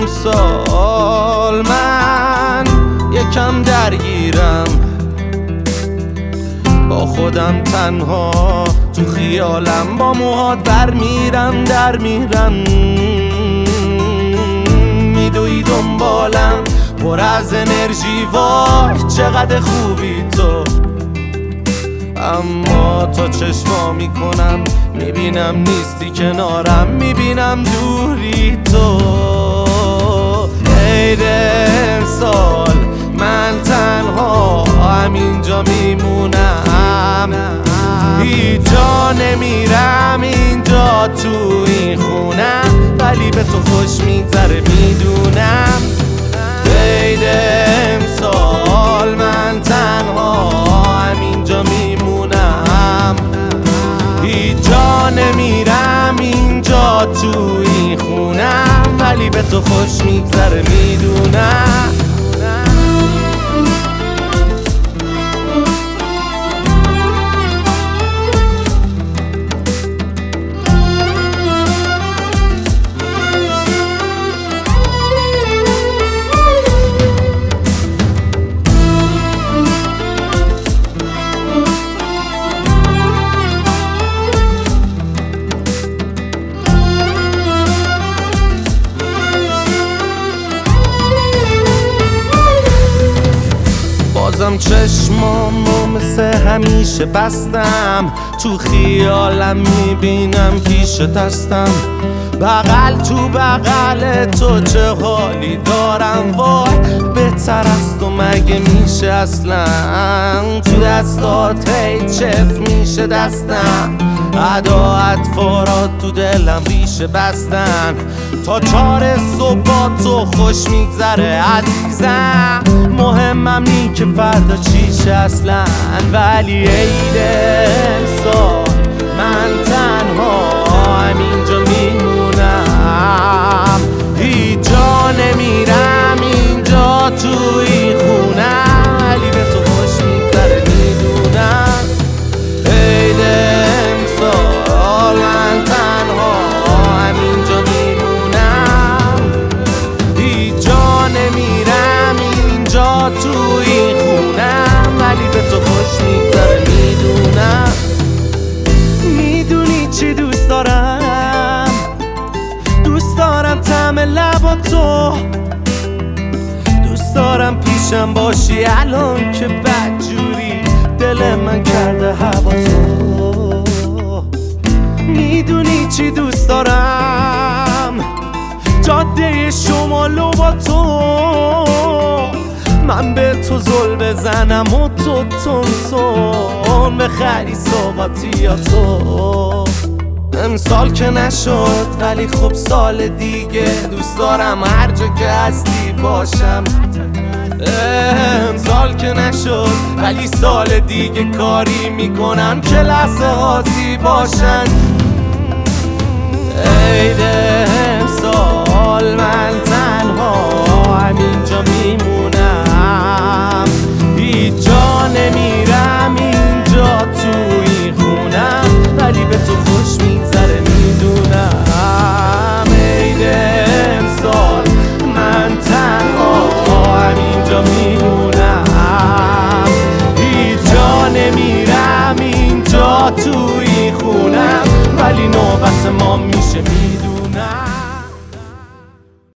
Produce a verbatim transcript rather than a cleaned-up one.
امسال من یکم درگیرم، با خودم تنها تو خیالم، با موهات بر میرم در میرم، میدوی دنبالم پر از انرژی، وای چقدر خوبی تو. اما تا چشما میکنم میبینم نیستی کنارم، میبینم دوری تو. عید امسال من تنها همینجا میمونم، هیچ جا نمیرم اینجا تو این خونم، ولی به تو خوش میگذره میدونم. عید امسال من تنها همینجا میمونم، هیچ جا نمیرم اینجا تو این خونم، ولی به تو خوش میگذره میدونم. بازم چشمامو مثل همیشه بستم، تو خیالم میبینم پیش دستم، بغل تو بغل تو چه حالی دارم، وای بهتر از تو مگه میشه اصلا، تو دستات هی چف میشه دستم، ادا اطفارات تو دلم ریشه بستن، تا چار صبح با تو خوش میگذره عزیزم، مهمم نی که فردا چیشه اصلا، ولی عید امسال من تنها همینجا میمونم، هیچ جا نمیرم اینجا تو این خونم، ولی به تو خوش میگذره میدونم. عید امسال من تنها همینجا میمونم، هیچ جا نمیرم اینجا تو این خونم، ولی به تو خوش میگذره میدونم. میدونی چی دوست دارم؟ دوست دارم طعم لبا تو، دوست دارم پیشم باشی الان که بدجوری دل من کرده هوا تو. میدونی چی دوست دارم؟ جاده شمالو با تو، من به تو زل بزنم و تو تونسون بخری سوغاتیاتو. امسال که نشد ولی خب سال دیگه دوست دارم هر جا که هستی باشم. امسال که نشد ولی سال دیگه کاری میکنم که لحظه هاتی باشن. عید امسال من تنها همینجا میمونم، هیچ جا نمیرم اینجا تو این خونم، ولی به تو خوش میگذره میدونم. عید امسال من تنها همینجا میمونم، هیچ جا نمیرم اینجا تو این خونم، ولی نوبت ما میشه میدونم.